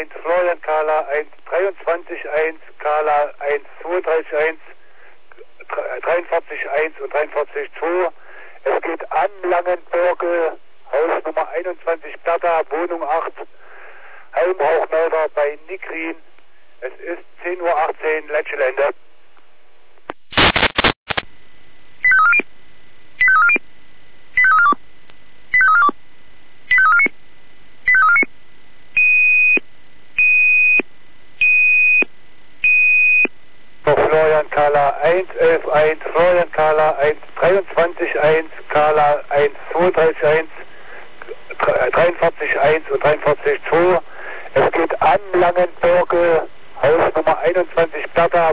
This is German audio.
1, Florian Kala 1, 23 1, Kala 1, 32 1, 43 1 und 43 2. Es geht an Langenbürgel, Haus Nummer 21, Bertha, Wohnung 8, Heimrauchmelder bei Nikrin. Es ist 10:18 Uhr, Letschelende. Florian Kala 1, 11 1, Florian Kala 1, 23 1, Kala 1, 32 1, 43 1 und 43 2. Es geht an Langenbürgel, Haus Nummer 21, Bertha.